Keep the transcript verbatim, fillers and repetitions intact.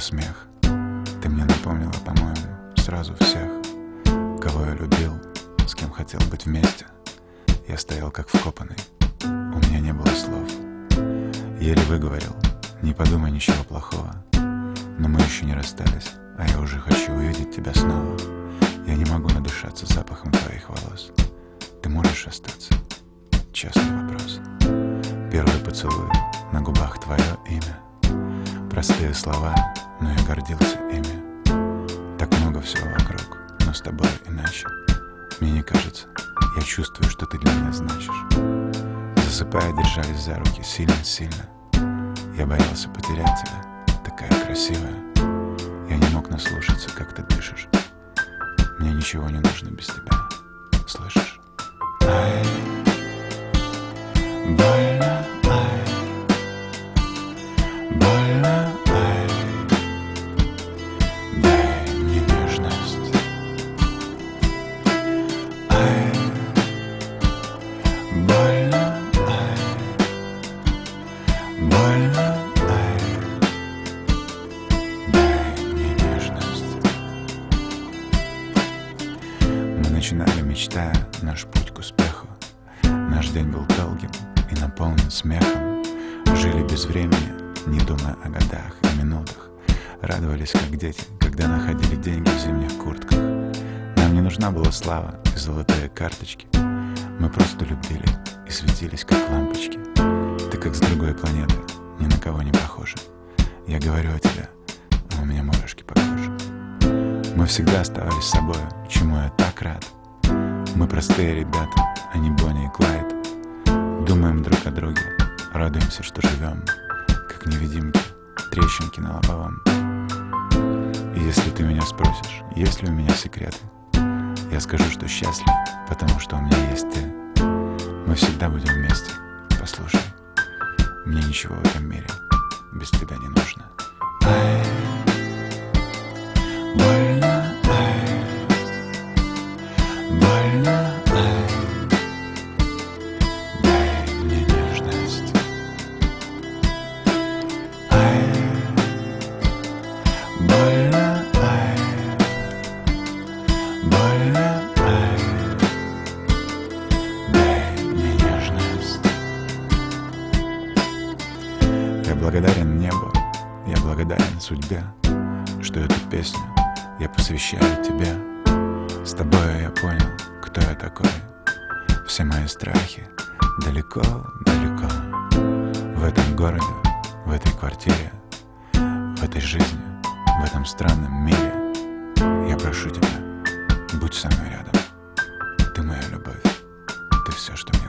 смех. Ты мне напомнила, по-моему, сразу всех, кого я любил, с кем хотел быть вместе. Я стоял как вкопанный, у меня не было слов. Еле выговорил: не подумай ничего плохого. Но мы еще не расстались, а я уже хочу увидеть тебя снова. Я не могу надышаться запахом твоих волос. Ты можешь остаться? Честный вопрос. Первый поцелуй, на губах твое имя. Простые слова, но я гордился ими. Так много всего вокруг, но с тобой иначе. Мне не кажется, я чувствую, что ты для меня значишь. Засыпая, держались за руки сильно-сильно. Я боялся потерять тебя, такая красивая. Я не мог наслушаться, как ты дышишь. Мне ничего не нужно без тебя, слышишь? Ай, больно, ай, больно, ай, дай мне нежность. Ай, больно, ай, больно, ай, дай мне нежность. Мы начинали, мечтая наш путь к успеху. Наш день был долгим и наполнен смехом. Жили без времени, не думая о годах и минутах. Радовались, как дети, когда находили деньги в зимних куртках. Нам не нужна была слава и золотые карточки. Мы просто любили и светились, как лампочки. Ты как с другой планеты, ни на кого не похожа. Я говорю о тебе, а у меня мурашки по коже. Мы всегда оставались собой, чему я так рад. Мы простые ребята, а не Бонни и Клайд. Думаем друг о друге, радуемся, что живем, как невидимки, трещинки на лобовом. И если ты меня спросишь, есть ли у меня секреты, я скажу, что счастлив, потому что у меня есть ты. Мы всегда будем вместе, послушай. Мне ничего в этом мире без тебя не нужно. Ай, больно, ай, больно, ай, дай мне нежность. Ай, больно, ай, больно, ай, дай мне нежность. Я благодарен небу, я благодарен судьбе, что эту песню я посвящаю тебе. С тобой я понял, кто я такой. Все мои страхи далеко-далеко. В этом городе, в этой квартире, в этой жизни, в этом странном мире. Я прошу тебя, будь со мной рядом. Ты моя любовь, ты все, что